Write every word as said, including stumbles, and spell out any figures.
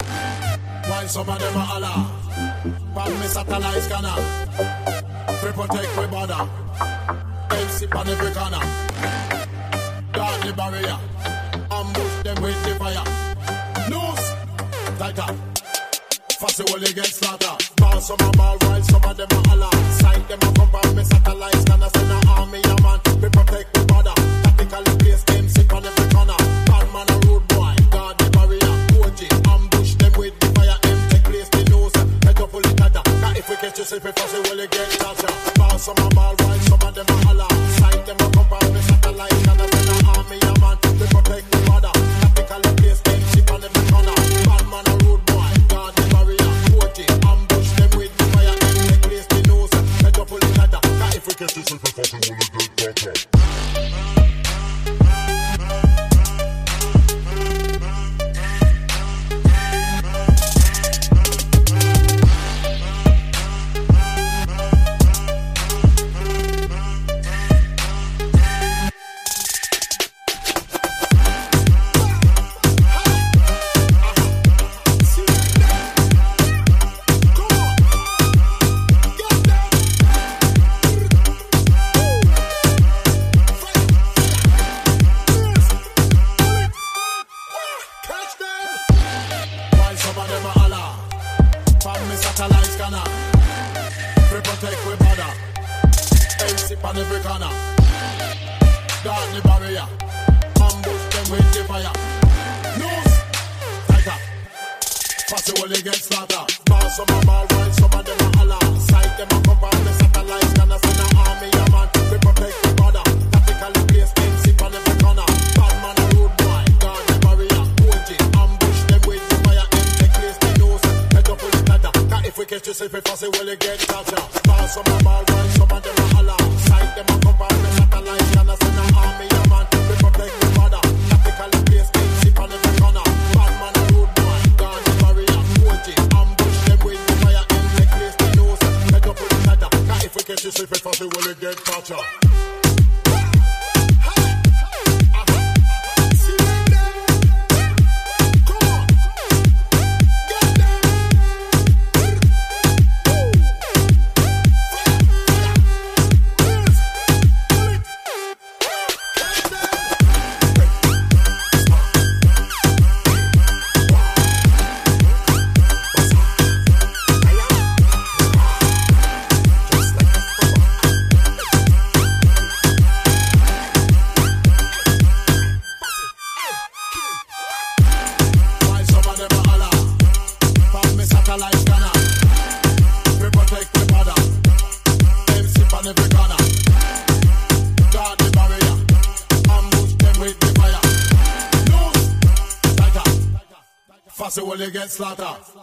While some of them are Allah, but me satellite scanner. We protect we border, M C on every corner. Guard the barrier, ambush them with the fire. Loose, tighter, fast the whole against slaughter. Ball some of ball while some of them are Allah. Sight them up from me satellite scanner. Send an army a man, we protect the border. Tactically place M C on every corner. Bad man a road boy, guard the barrier. O G, ambush them with the fire. M take place the nose, head up pull it tighter. Now if we catch you safe, we fast the whole against slaughter. Ball some of ball while some of them are Allah. Sight them up from me satellite scanner. Send an army a man, we protect the border. Tactically place M C on every corner. Bad man a road boy, guard the barrier. O G, ambush them with the fire. M take place the nose, head up pull it tighter. Now if we catch you safe, we fast the whole against slaughter. Fast the whole against slaughter.